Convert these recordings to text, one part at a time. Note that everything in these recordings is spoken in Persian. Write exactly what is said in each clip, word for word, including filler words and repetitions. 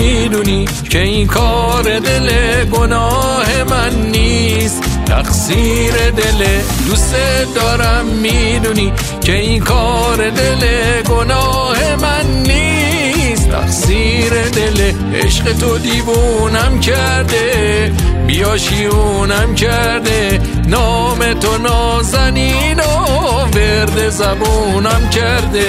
میدونی که این کار دل گناه من نیست، تقصیر دل دوست دارم میدونی که این کار دل گناه من نیست، تقصیر دل عشق تو دیوونم کرده، بیاشیونم کرده، نام تو نازنین و ورد زبونم کرده.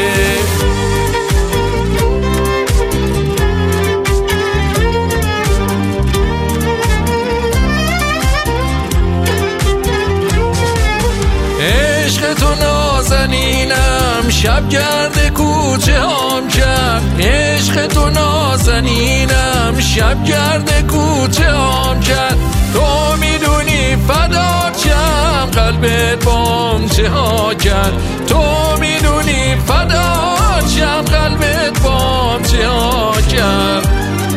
عشق تو نازنینم شب گرد کوچه هام کرد، عشق تو نازنینم شب گرد کوچه هام کرد، تو میدونی فدا چم قلبت بام چه ها کرد، تو میدونی فدا چم قلبت بام چه ها کرد.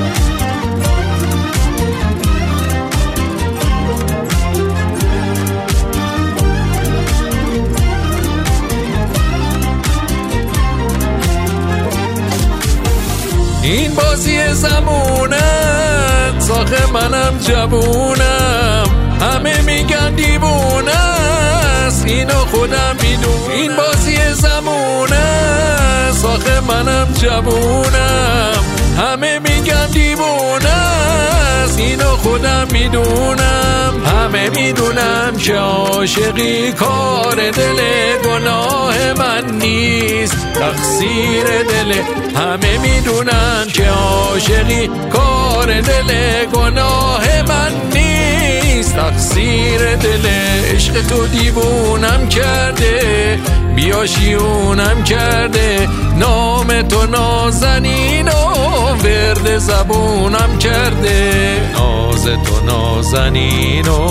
این بازی زمونت ساخه منم جوونم، همه میگن دیوونه است اینو خودم میدونم، این بازی زمونت ساخه منم جوونم، همه میگن دیوونه است اینو خودم میدونم، همه میدونم که عاشقی کار دل گناه من نیست، تقصیر دل همه میدونن که عاشقی کار دل گناه من نیست، تقصیر دل عشق تو دیوونم کرده، بیاشیونم کرده، نام تو نازنین و ورد زبونم کرده، ناز تو نازنین و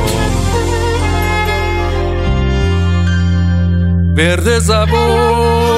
ورد زبون